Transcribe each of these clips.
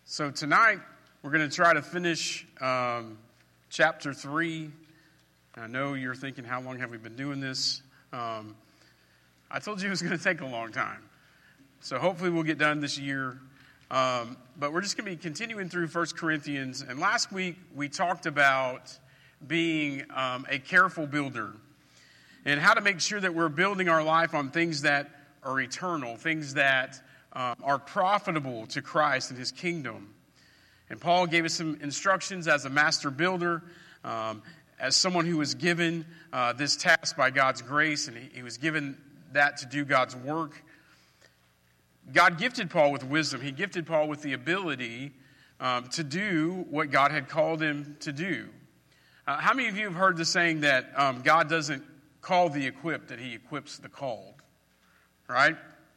So tonight, we're going to try to finish chapter 3. I know you're thinking, how long have we been doing this? I told you it was going to take a long time. So hopefully we'll get done this year. But we're just going to be continuing through 1 Corinthians. And last week, we talked about being a careful builder and how to make sure that we're building our life on things that are eternal, things that are profitable to Christ and his kingdom. And Paul gave us some instructions as a master builder, as someone who was given this task by God's grace, and he was given that to do God's work. God gifted Paul with wisdom. He gifted Paul with the ability to do what God had called him to do. How many of you have heard the saying that God doesn't call the equipped, that he equips the called? Right?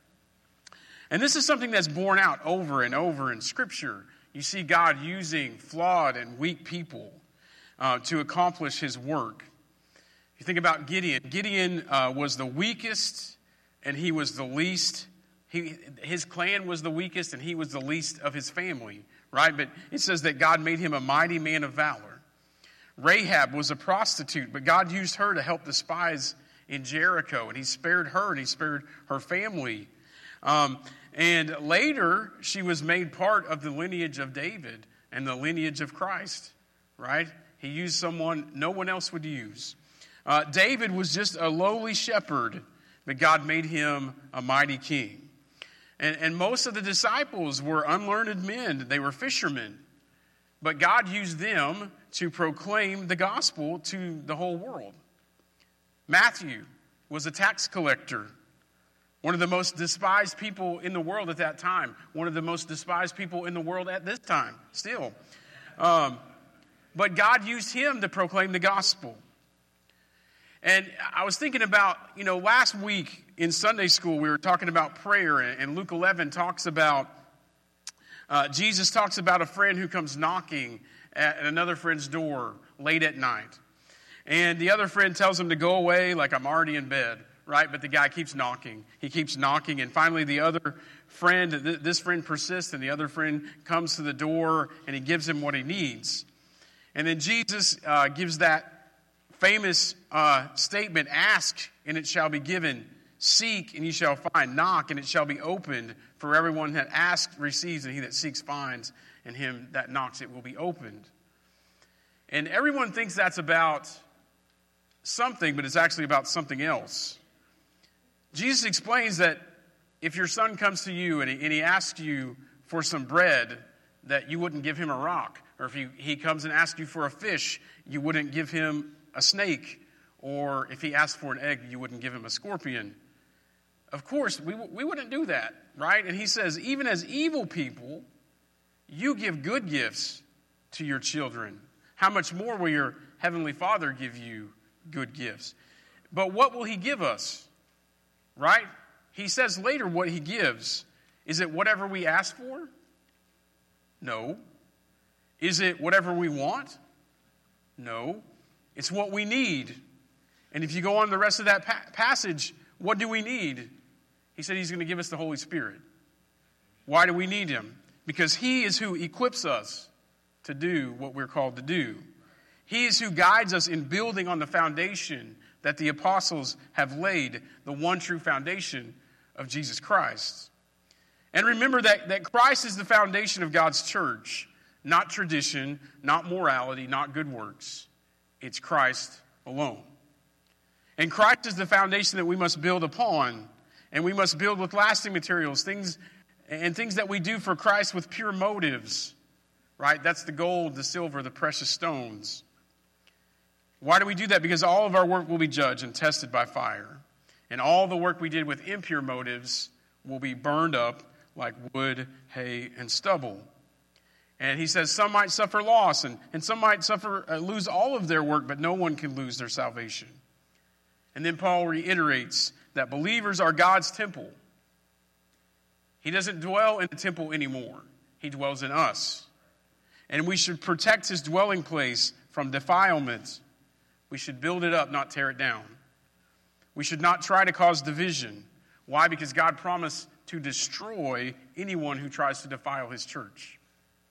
And this is something that's borne out over and over in Scripture. You see God using flawed and weak people to accomplish his work. You think about Gideon. Gideon was the weakest, and he was the least. His clan was the weakest, and he was the least of his family. Right? But it says that God made him a mighty man of valor. Rahab was a prostitute, but God used her to help the spies in Jericho, and he spared her, and he spared her family. And later, she was made part of the lineage of David and the lineage of Christ, right? He used someone no one else would use. David was just a lowly shepherd, but God made him a mighty king. And most of the disciples were unlearned men. They were fishermen. But God used them to proclaim the gospel to the whole world. Matthew was a tax collector. One of the most despised people in the world at that time. One of the most despised people in the world at this time, still. But God used him to proclaim the gospel. And I was thinking about, last week in Sunday school, we were talking about prayer. And Luke 11 talks about, Jesus talks about a friend who comes knocking at another friend's door late at night. And the other friend tells him to go away, like, I'm already in bed. Right? But the guy keeps knocking. He keeps knocking. And finally, the other friend, this friend persists, and the other friend comes to the door, and he gives him what he needs. And then Jesus gives that famous statement, ask, and it shall be given. Seek, and ye shall find. Knock, and it shall be opened. For everyone that asks receives, and he that seeks finds, and him that knocks it will be opened. And everyone thinks that's about something, but it's actually about something else. Jesus explains that if your son comes to you and he asks you for some bread, that you wouldn't give him a rock. Or if he comes and asks you for a fish, you wouldn't give him a snake. Or if he asks for an egg, you wouldn't give him a scorpion. Of course, we wouldn't do that, right? And he says, even as evil people, you give good gifts to your children. How much more will your heavenly Father give you good gifts? But what will he give us? Right? He says later what he gives. Is it whatever we ask for? No. Is it whatever we want? No. It's what we need. And if you go on the rest of that passage, what do we need? He said he's going to give us the Holy Spirit. Why do we need him? Because he is who equips us to do what we're called to do. He is who guides us in building on the foundation that the apostles have laid, the one true foundation of Jesus Christ. And remember that Christ is the foundation of God's church, not tradition, not morality, not good works. It's Christ alone. And Christ is the foundation that we must build upon, and we must build with lasting materials, things that we do for Christ with pure motives. Right? That's the gold, the silver, the precious stones. Why do we do that? Because all of our work will be judged and tested by fire. And all the work we did with impure motives will be burned up like wood, hay, and stubble. And he says some might suffer loss, and some might lose all of their work, but no one can lose their salvation. And then Paul reiterates that believers are God's temple. He doesn't dwell in the temple anymore. He dwells in us. And we should protect his dwelling place from defilement. We should build it up, not tear it down. We should not try to cause division. Why? Because God promised to destroy anyone who tries to defile his church.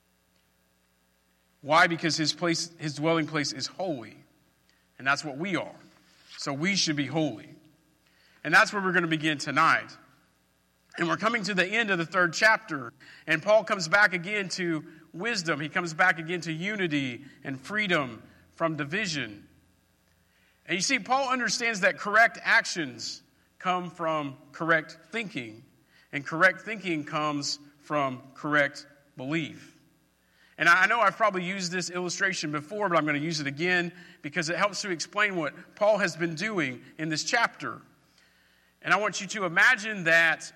Why? Because his dwelling place is holy. And that's what we are. So we should be holy. And that's where we're going to begin tonight. And we're coming to the end of the 3rd chapter. And Paul comes back again to wisdom. He comes back again to unity and freedom from division. And you see, Paul understands that correct actions come from correct thinking. And correct thinking comes from correct belief. And I know I've probably used this illustration before, but I'm going to use it again because it helps to explain what Paul has been doing in this chapter. And I want you to imagine that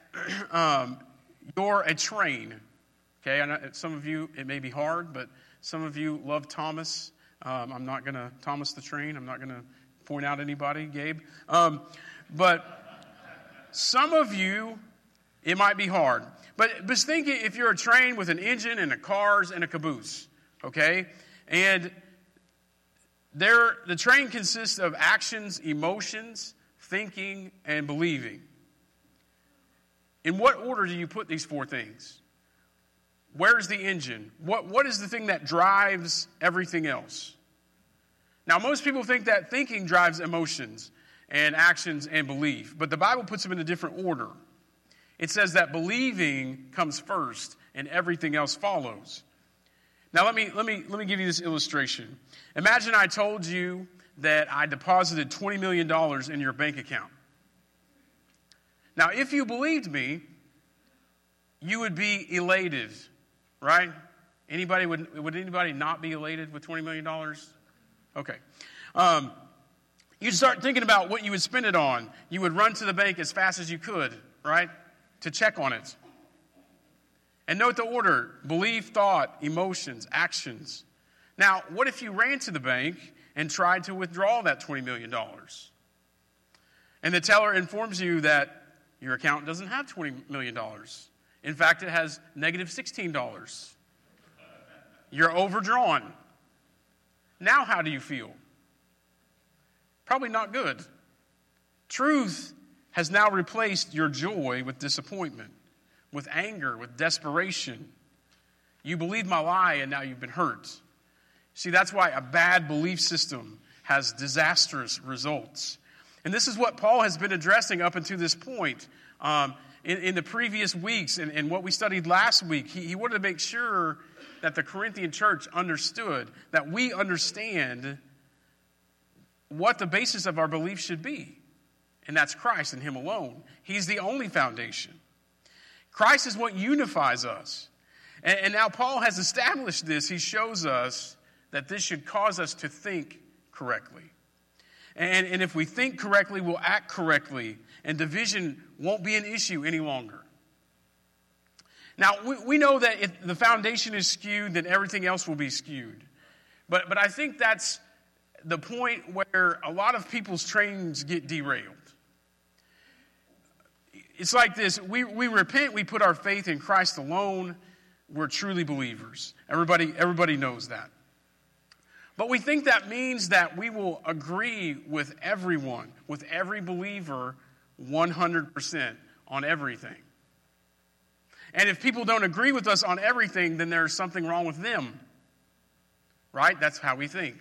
you're a train. Okay, I know some of you, it may be hard, but some of you love Thomas. I'm not going to Thomas the Train. I'm not going to point out anybody, Gabe. But some of you, it might be hard. But just think if you're a train with an engine and a cars and a caboose, okay? And the train consists of actions, emotions, thinking, and believing. In what order do you put these 4 things? Where's the engine? What is the thing that drives everything else? Now, most people think that thinking drives emotions and actions and belief, but the Bible puts them in a different order. It says that believing comes first and everything else follows. Now let me give you this illustration. Imagine I told you that I deposited $20 million in your bank account. Now if you believed me, you would be elated, right? Would anybody not be elated with $20 million? Okay. You'd start thinking about what you would spend it on. You would run to the bank as fast as you could, right? To check on it. And note the order: belief, thought, emotions, actions. Now, what if you ran to the bank and tried to withdraw that $20 million? And the teller informs you that your account doesn't have $20 million. In fact, it has negative $16. You're overdrawn. Now how do you feel? Probably not good. Truth has now replaced your joy with disappointment, with anger, with desperation. You believed my lie and now you've been hurt. See, that's why a bad belief system has disastrous results. And this is what Paul has been addressing up until this point. In the previous weeks and what we studied last week, he wanted to make sure that the Corinthian church understood, that we understand what the basis of our belief should be. And that's Christ and Him alone. He's the only foundation. Christ is what unifies us. And now Paul has established this. He shows us that this should cause us to think correctly. And if we think correctly, we'll act correctly. And division won't be an issue any longer. Now, we know that if the foundation is skewed, then everything else will be skewed. But I think that's the point where a lot of people's trains get derailed. It's like this. We repent. We put our faith in Christ alone. We're truly believers. Everybody knows that. But we think that means that we will agree with everyone, with every believer, 100% on everything. And if people don't agree with us on everything, then there's something wrong with them. Right? That's how we think.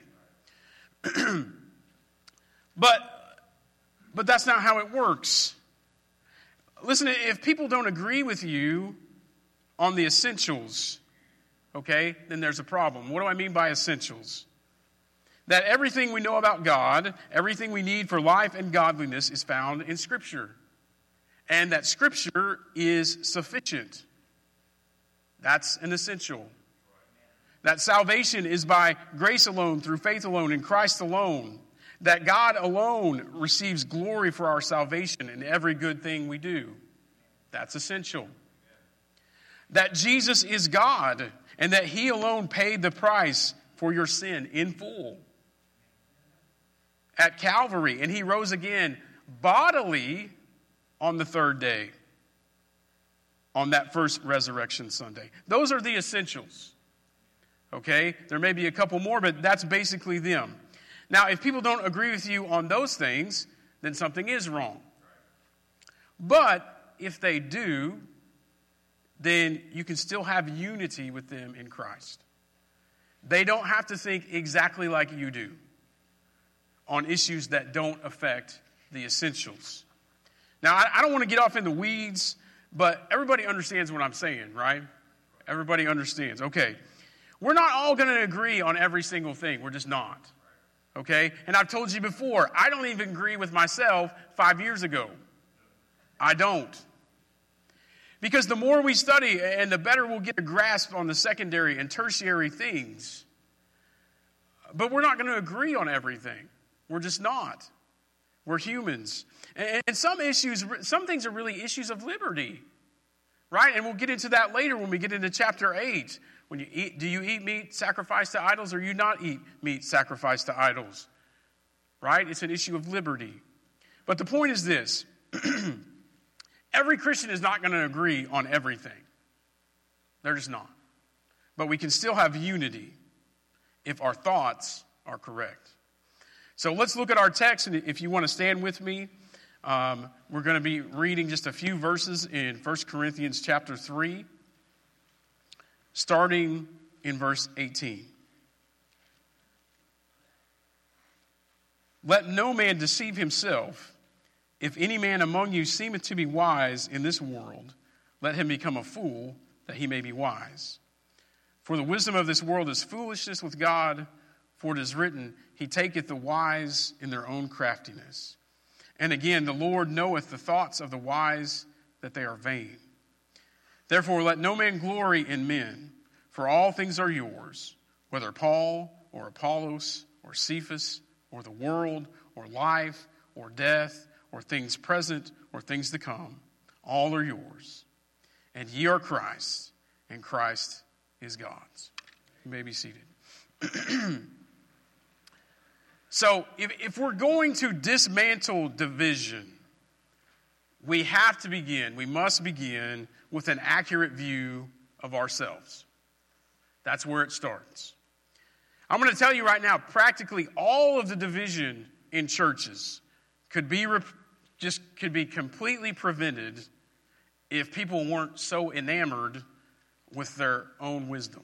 But that's not how it works. Listen, if people don't agree with you on the essentials, okay, then there's a problem. What do I mean by essentials? That everything we know about God, everything we need for life and godliness is found in Scripture. And that Scripture is sufficient. That's an essential. That salvation is by grace alone, through faith alone, in Christ alone. That God alone receives glory for our salvation in every good thing we do. That's essential. That Jesus is God and that He alone paid the price for your sin in full at Calvary. And He rose again bodily on the 3rd day, on that first resurrection Sunday. Those are the essentials. Okay? There may be a couple more, but that's basically them. Now, if people don't agree with you on those things, then something is wrong. But if they do, then you can still have unity with them in Christ. They don't have to think exactly like you do on issues that don't affect the essentials. Now, I don't want to get off in the weeds, but everybody understands what I'm saying, right? Everybody understands. Okay. We're not all going to agree on every single thing. We're just not. Okay? And I've told you before, I don't even agree with myself 5 years ago. I don't. Because the more we study and the better we'll get a grasp on the secondary and tertiary things. But we're not going to agree on everything. We're just not. We're humans. And some things are really issues of liberty. Right? And we'll get into that later when we get into chapter 8. When you eat, do you eat meat sacrificed to idols or you not eat meat sacrificed to idols? Right? It's an issue of liberty. But the point is this. Every Christian is not going to agree on everything. They're just not. But we can still have unity if our thoughts are correct. So let's look at our text, and if you want to stand with me, we're going to be reading just a few verses in 1 Corinthians chapter 3, starting in verse 18. Let no man deceive himself. If any man among you seemeth to be wise in this world, let him become a fool, that he may be wise. For the wisdom of this world is foolishness with God, for it is written, He taketh the wise in their own craftiness. And again, the Lord knoweth the thoughts of the wise, that they are vain. Therefore let no man glory in men, for all things are yours, whether Paul or Apollos or Cephas or the world or life or death or things present or things to come, all are yours. And ye are Christ, and Christ is God's. You may be seated. So, if we're going to dismantle division, we must begin with an accurate view of ourselves. That's where it starts. I'm going to tell you right now, practically all of the division in churches could be completely prevented if people weren't so enamored with their own wisdom.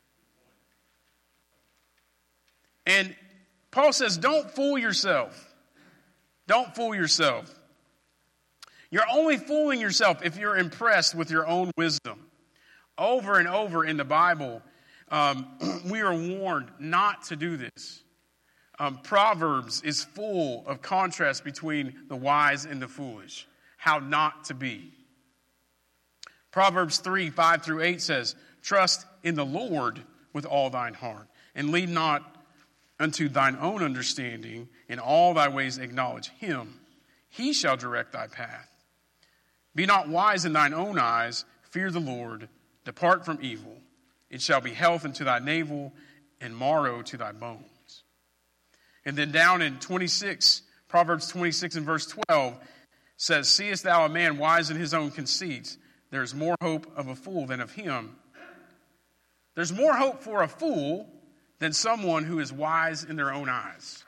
And Paul says, don't fool yourself. Don't fool yourself. You're only fooling yourself if you're impressed with your own wisdom. Over and over in the Bible, we are warned not to do this. Proverbs is full of contrast between the wise and the foolish. How not to be. Proverbs 3, 5 through 8 says, trust in the Lord with all thine heart, and lean not unto thine own understanding. In all thy ways acknowledge him. He shall direct thy path. Be not wise in thine own eyes. Fear the Lord. Depart from evil. It shall be health unto thy navel and marrow to thy bones. And then down in Proverbs 26 and verse 12 says, seest thou a man wise in his own conceit? There is more hope of a fool than of him. There's more hope for a fool than someone who is wise in their own eyes.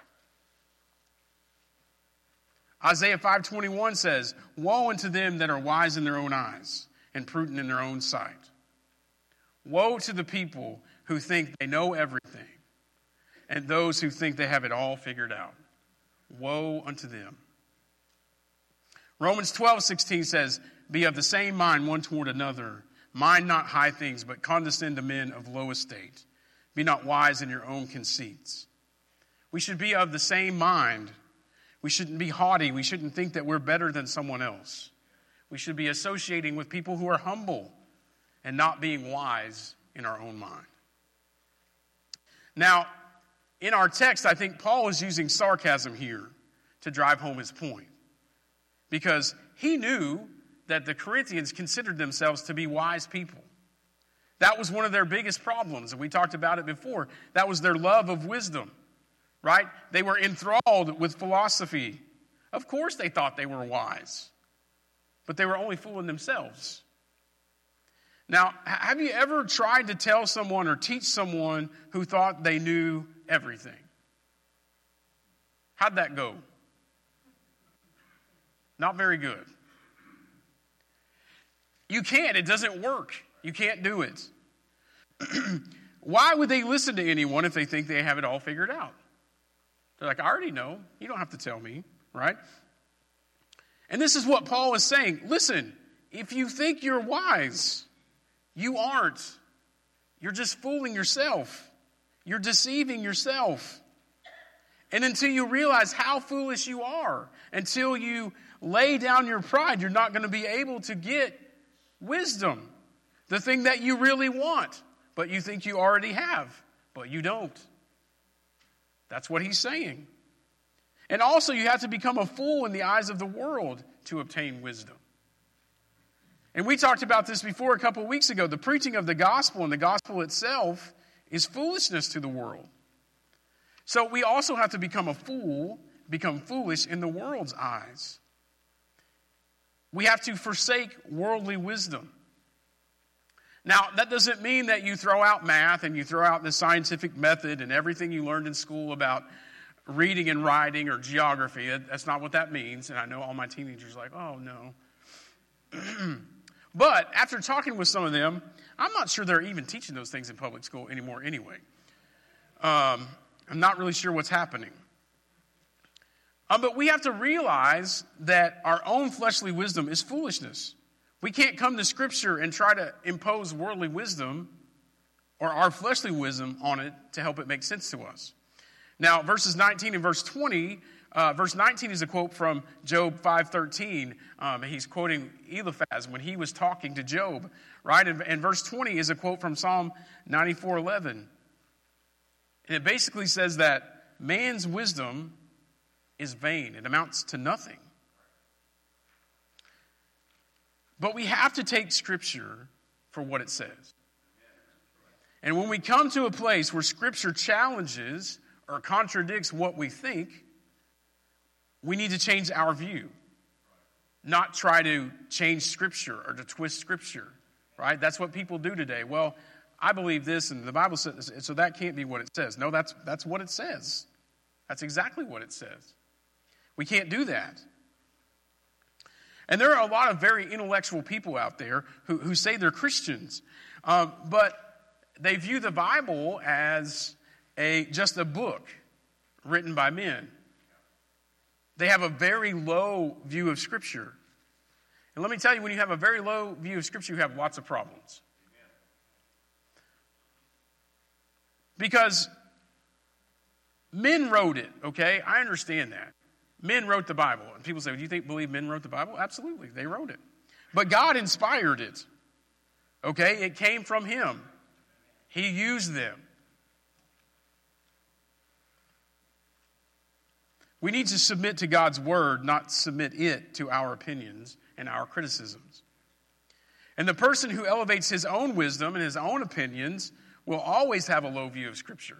Isaiah 5:21 says, woe unto them that are wise in their own eyes and prudent in their own sight. Woe to the people who think they know everything and those who think they have it all figured out. Woe unto them. Romans 12:16 says, be of the same mind one toward another. Mind not high things, but condescend to men of low estate. Be not wise in your own conceits. We should be of the same mind. We shouldn't be haughty. We shouldn't think that we're better than someone else. We should be associating with people who are humble and not being wise in our own mind. Now, in our text, I think Paul is using sarcasm here to drive home his point. Because he knew that the Corinthians considered themselves to be wise people. That was one of their biggest problems, and we talked about it before. That was their love of wisdom, right? They were enthralled with philosophy. Of course they thought they were wise, but they were only fooling themselves. Now, have you ever tried to tell someone or teach someone who thought they knew everything? How'd that go? Not very good. You can't. It doesn't work. You can't do it. Why would they listen to anyone if they think they have it all figured out? They're like, I already know. You don't have to tell me, right? And this is what Paul is saying. Listen, if you think you're wise, you aren't. You're just fooling yourself. You're deceiving yourself. And until you realize how foolish you are, until you lay down your pride, you're not going to be able to get wisdom. The thing that you really want, but you think you already have, but you don't. That's what he's saying. And also, you have to become a fool in the eyes of the world to obtain wisdom. And we talked about this before a couple of weeks ago. The preaching of the gospel and the gospel itself is foolishness to the world. So we also have to become a fool, become foolish in the world's eyes. We have to forsake worldly wisdom. Now, that doesn't mean that you throw out math and you throw out the scientific method and everything you learned in school about reading and writing or geography. That's not what that means. And I know all my teenagers are like, oh, no. But after talking with some of them, I'm not sure they're even teaching those things in public school anymore anyway. I'm not really sure what's happening. But we have to realize that our own fleshly wisdom is foolishness. We can't come to Scripture and try to impose worldly wisdom or our fleshly wisdom on it to help it make sense to us. Now, verses 19 and verse 20, verse 19 is a quote from Job 5:13. He's quoting Eliphaz when he was talking to Job, right? And verse 20 is a quote from Psalm 94:11. And it basically says that man's wisdom is vain. It amounts to nothing. But we have to take Scripture for what it says. And when we come to a place where Scripture challenges or contradicts what we think, we need to change our view. Not try to change Scripture or to twist Scripture, right? That's what people do today. Well, I believe this and the Bible says this, so that can't be what it says. No, that's what it says. That's exactly what it says. We can't do that. And there are a lot of very intellectual people out there who say they're Christians, but they view the Bible as just a book written by men. They have a very low view of Scripture. And let me tell you, when you have a very low view of Scripture, you have lots of problems. Because men wrote it, okay? I understand that. Men wrote the Bible. And people say, do you believe men wrote the Bible? Absolutely, they wrote it. But God inspired it, okay? It came from Him. He used them. We need to submit to God's Word, not submit it to our opinions and our criticisms. And the person who elevates his own wisdom and his own opinions will always have a low view of Scripture,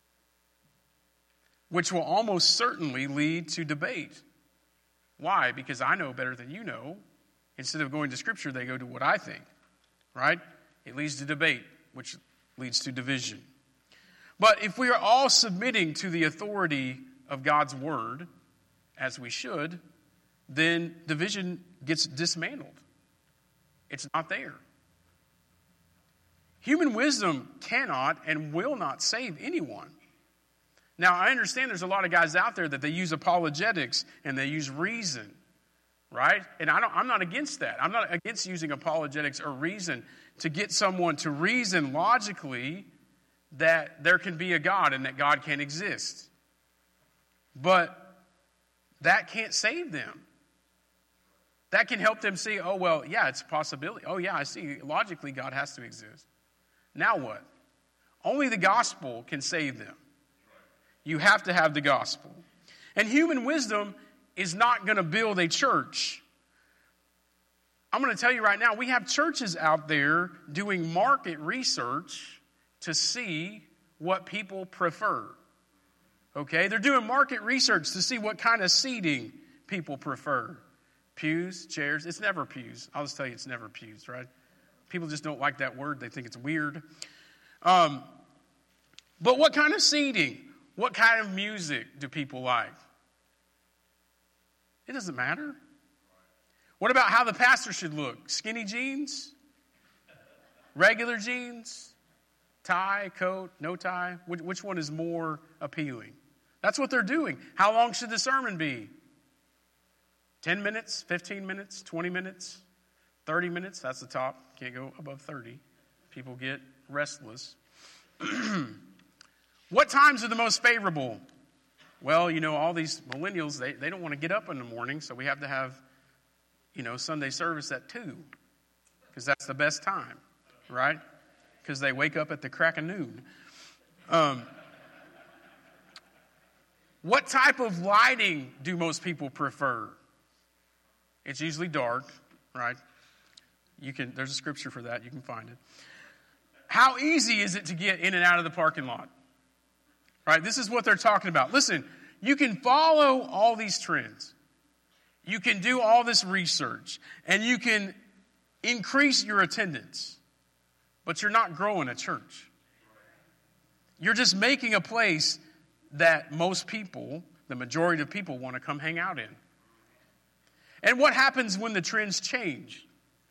which will almost certainly lead to debate. Why? Because I know better than you know. Instead of going to Scripture, they go to what I think, right? It leads to debate, which leads to division. But if we are all submitting to the authority of God's Word, as we should, then division gets dismantled. It's not there. Human wisdom cannot and will not save anyone. Now, I understand there's a lot of guys out there that they use apologetics and they use reason, right? And I'm not against that. I'm not against using apologetics or reason to get someone to reason logically that there can be a God and that God can exist. But that can't save them. That can help them see, oh, well, yeah, it's a possibility. Oh, yeah, I see. Logically, God has to exist. Now what? Only the gospel can save them. You have to have the gospel. And human wisdom is not going to build a church. I'm going to tell you right now, we have churches out there doing market research to see what people prefer. Okay? They're doing market research to see what kind of seating people prefer. Pews, chairs. It's never pews. I'll just tell you, it's never pews, right? People just don't like that word. They think it's weird. But what kind of seating? What kind of music do people like? It doesn't matter. What about how the pastor should look? Skinny jeans? Regular jeans? Tie, coat, no tie? Which one is more appealing? That's what they're doing. How long should the sermon be? 10 minutes, 15 minutes, 20 minutes, 30 minutes? That's the top. Can't go above 30. People get restless. What times are the most favorable? Well, all these millennials, they don't want to get up in the morning, so we have to have, Sunday service at 2, because that's the best time, right? Because they wake up at the crack of noon. What type of lighting do most people prefer? It's usually dark, right? There's a scripture for that. You can find it. How easy is it to get in and out of the parking lot? Right? This is what they're talking about. Listen, you can follow all these trends. You can do all this research. And you can increase your attendance. But you're not growing a church. You're just making a place that most people, the majority of people, want to come hang out in. And what happens when the trends change?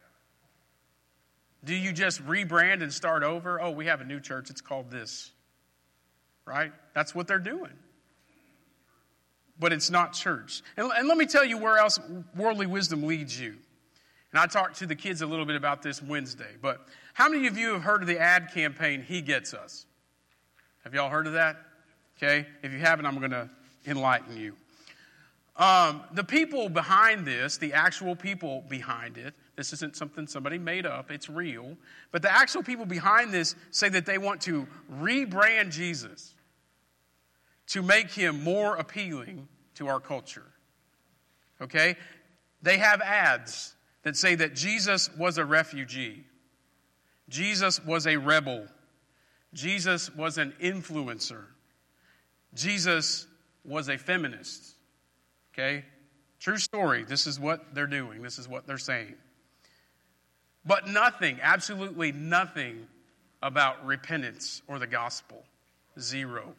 Do you just rebrand and start over? Oh, we have a new church. It's called this. Right? That's what they're doing. But it's not church. And let me tell you where else worldly wisdom leads you. And I talked to the kids a little bit about this Wednesday. But how many of you have heard of the ad campaign, He Gets Us? Have y'all heard of that? Okay. If you haven't, I'm going to enlighten you. The people behind this, the actual people behind it, this isn't something somebody made up, it's real. But the actual people behind this say that they want to rebrand Jesus to make him more appealing to our culture. Okay? They have ads that say that Jesus was a refugee. Jesus was a rebel. Jesus was an influencer. Jesus was a feminist. Okay? True story. This is what they're doing. This is what they're saying. But nothing, absolutely nothing about repentance or the gospel. Zero.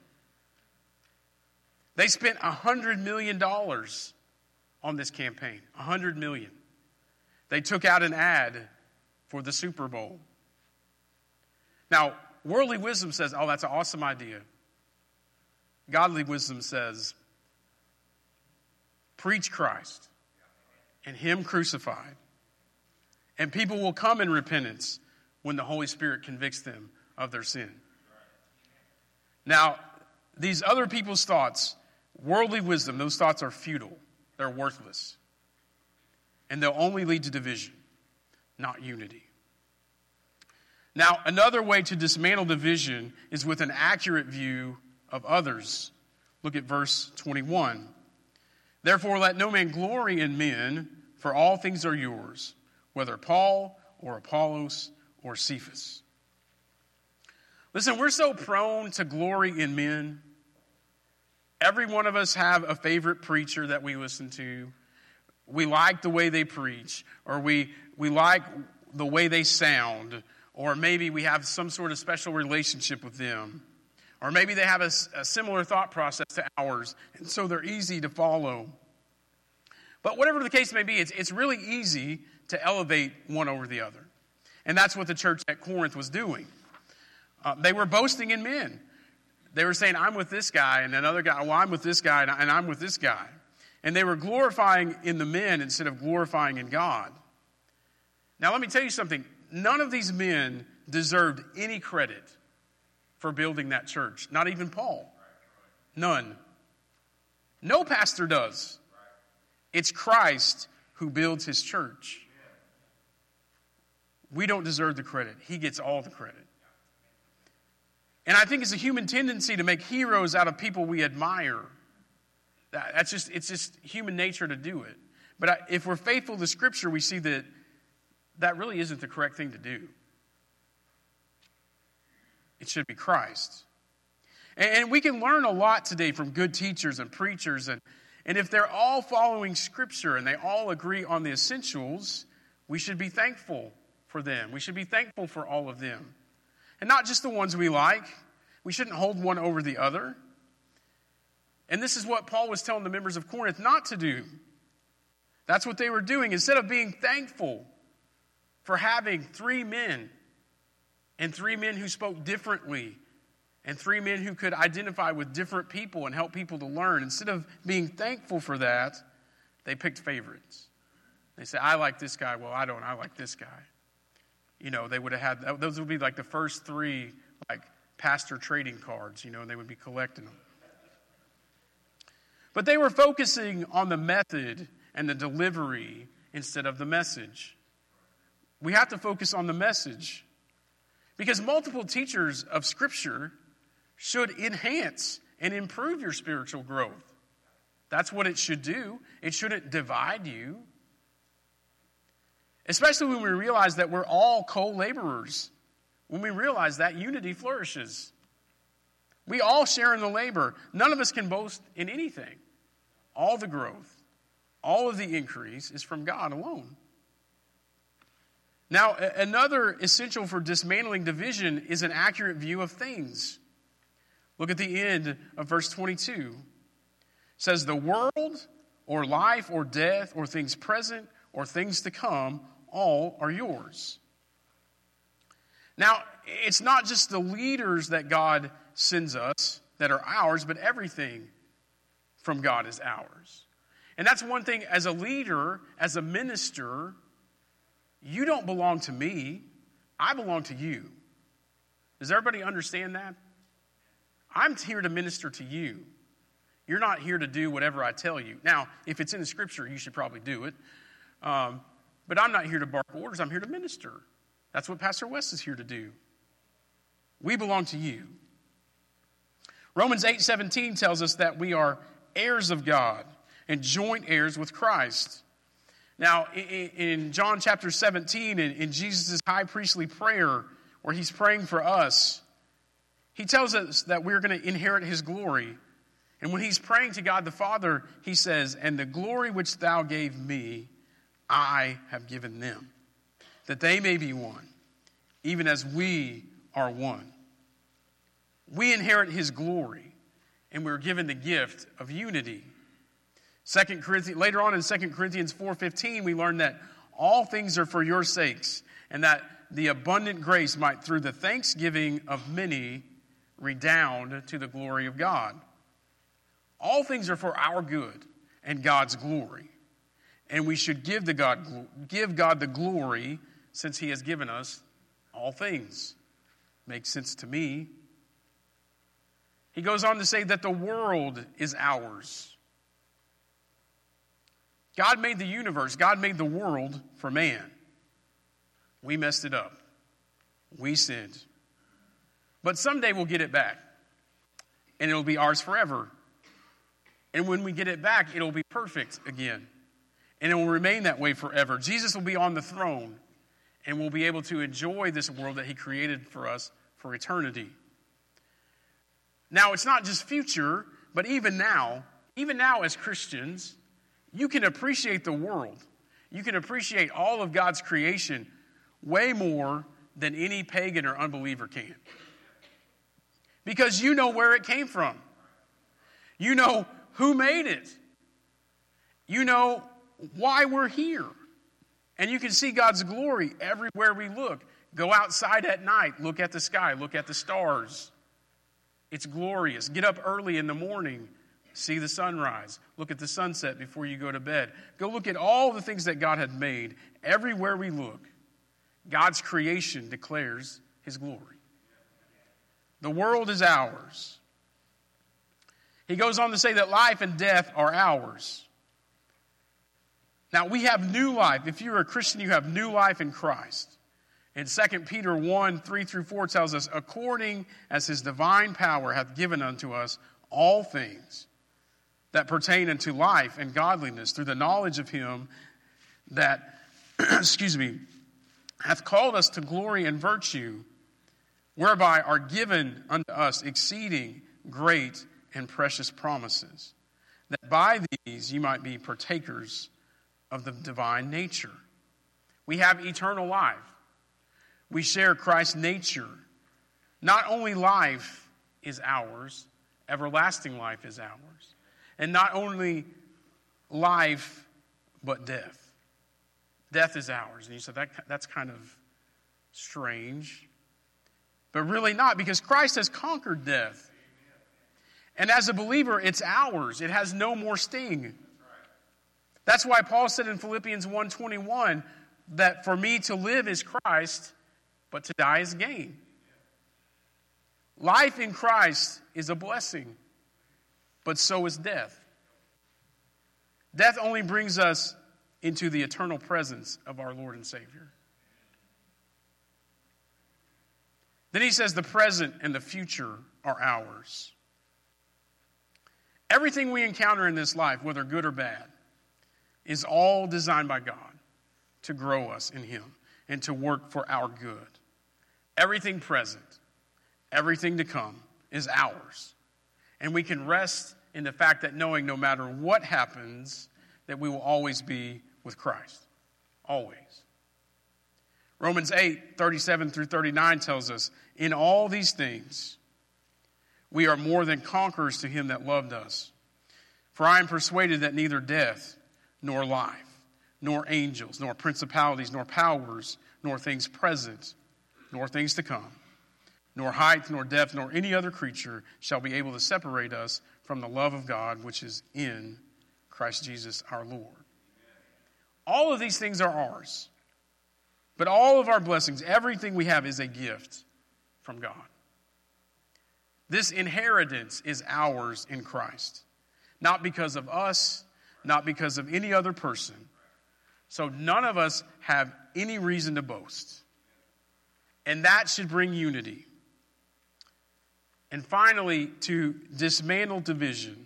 They spent $100 million on this campaign. $100 million. They took out an ad for the Super Bowl. Now, worldly wisdom says, oh, that's an awesome idea. Godly wisdom says, preach Christ and Him crucified. And people will come in repentance when the Holy Spirit convicts them of their sin. Now, these other people's thoughts, worldly wisdom, those thoughts are futile. They're worthless. And they'll only lead to division, not unity. Now, another way to dismantle division is with an accurate view of others. Look at verse 21. Therefore, let no man glory in men, for all things are yours, whether Paul or Apollos or Cephas. Listen, we're so prone to glory in men. Every one of us have a favorite preacher that we listen to. We like the way they preach, or we like the way they sound, or maybe we have some sort of special relationship with them. Or maybe they have a similar thought process to ours, and so they're easy to follow. But whatever the case may be, it's really easy to elevate one over the other. And that's what the church at Corinth was doing. They were boasting in men. They were saying, I'm with this guy, and another guy, well, I'm with this guy, and I'm with this guy. And they were glorifying in the men instead of glorifying in God. Now, let me tell you something. None of these men deserved any credit for building that church. Not even Paul. None. No pastor does. It's Christ who builds his church. We don't deserve the credit. He gets all the credit. And I think it's a human tendency to make heroes out of people we admire. It's just human nature to do it. But if we're faithful to Scripture, we see that that really isn't the correct thing to do. It should be Christ. And we can learn a lot today from good teachers and preachers. And if they're all following Scripture and they all agree on the essentials, we should be thankful for them. We should be thankful for all of them. And not just the ones we like. We shouldn't hold one over the other. And this is what Paul was telling the members of Corinth not to do. That's what they were doing. Instead of being thankful for having 3 men and 3 men who spoke differently, and 3 men who could identify with different people and help people to learn. Instead of being thankful for that, they picked favorites. They said, I like this guy. Well, I don't. I like this guy. They would have had, those would be like the first 3, like, pastor trading cards, and they would be collecting them. But they were focusing on the method and the delivery instead of the message. We have to focus on the message, because multiple teachers of Scripture should enhance and improve your spiritual growth. That's what it should do. It shouldn't divide you. Especially when we realize that we're all co-laborers. When we realize that, unity flourishes. We all share in the labor. None of us can boast in anything. All the growth, all of the increase is from God alone. Now, another essential for dismantling division is an accurate view of things. Look at the end of verse 22. It says, the world, or life, or death, or things present, or things to come, all are yours. Now, it's not just the leaders that God sends us that are ours, but everything from God is ours. And that's one thing, as a leader, as a minister, you don't belong to me. I belong to you. Does everybody understand that? I'm here to minister to you. You're not here to do whatever I tell you. Now, if it's in the Scripture, you should probably do it. But I'm not here to bark orders. I'm here to minister. That's what Pastor West is here to do. We belong to you. Romans 8:17 tells us that we are heirs of God and joint heirs with Christ. Now, in John chapter 17, in Jesus' high priestly prayer, where he's praying for us, he tells us that we're going to inherit his glory. And when he's praying to God the Father, he says, and the glory which thou gave me, I have given them, that they may be one, even as we are one. We inherit his glory, and we're given the gift of unity. Later on in 2 Corinthians 4:15, we learn that all things are for your sakes, and that the abundant grace might, through the thanksgiving of many, redound to the glory of God. All things are for our good and God's glory. And we should give God the glory, since he has given us all things. Makes sense to me. He goes on to say that the world is ours. God made the universe. God made the world for man. We messed it up. We sinned. But someday we'll get it back. And it'll be ours forever. And when we get it back, it'll be perfect again. And it will remain that way forever. Jesus will be on the throne, and we'll be able to enjoy this world that he created for us for eternity. Now, it's not just future, but even now as Christians, you can appreciate the world. You can appreciate all of God's creation way more than any pagan or unbeliever can. Because you know where it came from. You know who made it. You know why we're here. And you can see God's glory everywhere we look. Go outside at night, look at the sky, look at the stars. It's glorious. Get up early in the morning, see the sunrise, look at the sunset before you go to bed. Go look at all the things that God had made. Everywhere we look, God's creation declares his glory. The world is ours. He goes on to say that life and death are ours. Now, we have new life. If you're a Christian, you have new life in Christ. And 2 Peter 1:3-4 tells us, according as his divine power hath given unto us all things that pertain unto life and godliness, through the knowledge of him that, hath called us to glory and virtue, whereby are given unto us exceeding great and precious promises, that by these you might be partakers of the divine nature. We have eternal life. We share Christ's nature. Not only life is ours, everlasting life is ours. And not only life, but death. Death is ours. And you said, that's kind of strange. But really not, because Christ has conquered death. And as a believer, it's ours. It has no more sting. That's why Paul said in Philippians 1:21 that for me to live is Christ, but to die is gain. Life in Christ is a blessing, but so is death. Death only brings us into the eternal presence of our Lord and Savior. Then he says the present and the future are ours. Everything we encounter in this life, whether good or bad, is all designed by God to grow us in Him and to work for our good. Everything present, everything to come is ours. And we can rest in the fact that knowing no matter what happens, that we will always be with Christ. Always. Romans 8:37-39 tells us, in all these things, we are more than conquerors to Him that loved us. For I am persuaded that neither death, nor life, nor angels, nor principalities, nor powers, nor things present, nor things to come, nor height, nor depth, nor any other creature shall be able to separate us from the love of God which is in Christ Jesus our Lord. All of these things are ours. But all of our blessings, everything we have is a gift from God. This inheritance is ours in Christ. Not because of us, not because of any other person. So none of us have any reason to boast. And that should bring unity. And finally, to dismantle division,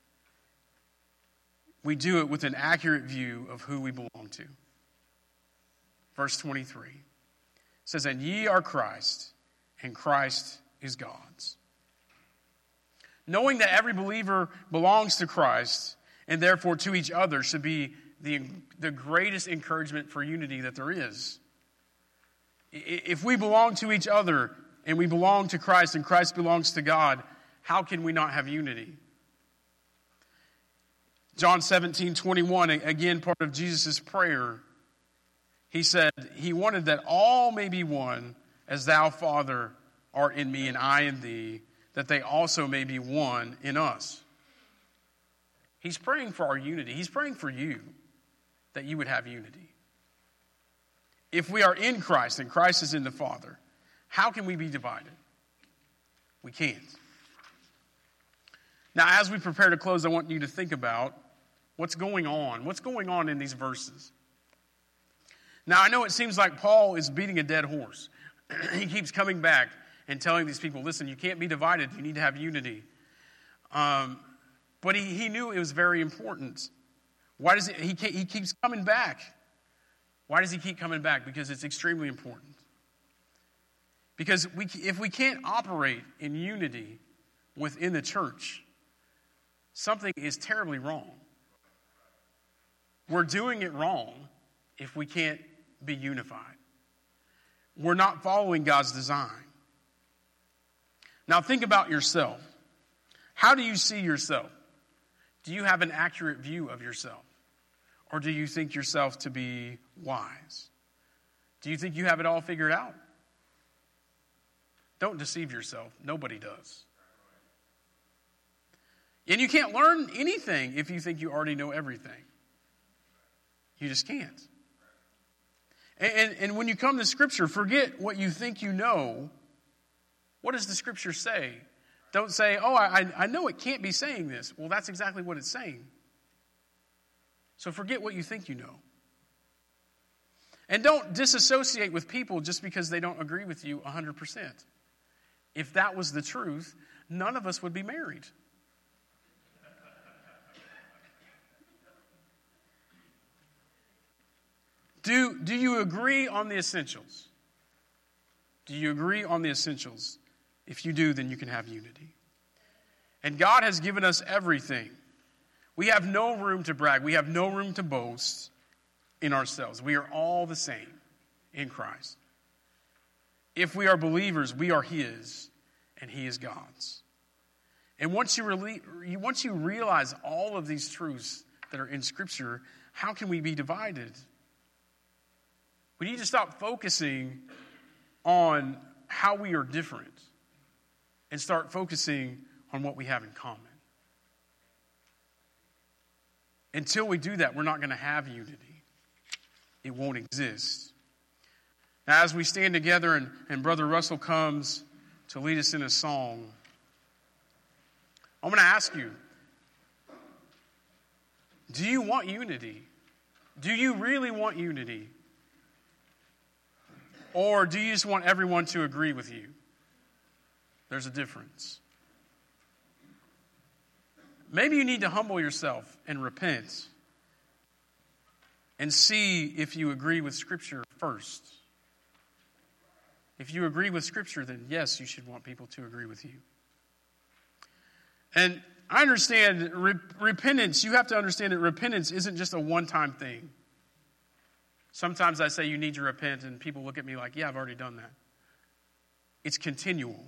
we do it with an accurate view of who we belong to. Verse 23 says, and ye are Christ, and Christ is God's. Knowing that every believer belongs to Christ, and therefore to each other, should be the greatest encouragement for unity that there is. If we belong to each other, and we belong to Christ, and Christ belongs to God, how can we not have unity? John 17:21, again part of Jesus' prayer, he said, he wanted that all may be one, as thou, Father, art in me, and I in thee, that they also may be one in us. He's praying for our unity. He's praying for you, that you would have unity. If we are in Christ, and Christ is in the Father, how can we be divided? We can't. Now, as we prepare to close, I want you to think about what's going on. What's going on in these verses? Now, I know it seems like Paul is beating a dead horse. He keeps coming back and telling these people, listen, you can't be divided. You need to have unity. But he knew it was very important. Why does he keeps coming back? Why does he keep coming back? Because it's extremely important. Because if we can't operate in unity within the church, something is terribly wrong. We're doing it wrong if we can't be unified. We're not following God's design. Now think about yourself. How do you see yourself? Do you have an accurate view of yourself? Or do you think yourself to be wise? Do you think you have it all figured out? Don't deceive yourself. Nobody does. And you can't learn anything if you think you already know everything. You just can't. And when you come to Scripture, forget what you think you know. What does the Scripture say? Don't say, oh, I know it can't be saying this. Well, that's exactly what it's saying. So forget what you think you know. And don't disassociate with people just because they don't agree with you 100%. If that was the truth, none of us would be married. Do you agree on the essentials? Do you agree on the essentials? If you do, then you can have unity. And God has given us everything. We have no room to brag. We have no room to boast in ourselves. We are all the same in Christ. If we are believers, we are His, and He is God's. And once you realize all of these truths that are in Scripture, how can we be divided? We need to stop focusing on how we are different and start focusing on what we have in common. Until we do that, we're not going to have unity. It won't exist. Now, as we stand together and Brother Russell comes to lead us in a song, I'm going to ask you, do you want unity? Do you really want unity? Or do you just want everyone to agree with you? There's a difference. Maybe you need to humble yourself and repent and see if you agree with Scripture first. If you agree with Scripture, then yes, you should want people to agree with you. And I understand repentance, you have to understand that repentance isn't just a one-time thing. Sometimes I say you need to repent and people look at me like, yeah, I've already done that. It's continual.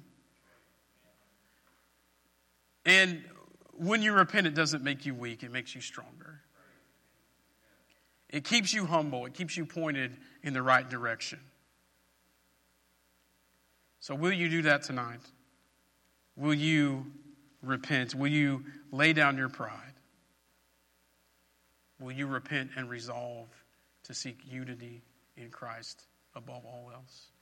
And when you repent, it doesn't make you weak, it makes you stronger. It keeps you humble, it keeps you pointed in the right direction. So will you do that tonight? Will you repent? Will you lay down your pride? Will you repent and resolve to seek unity in Christ above all else?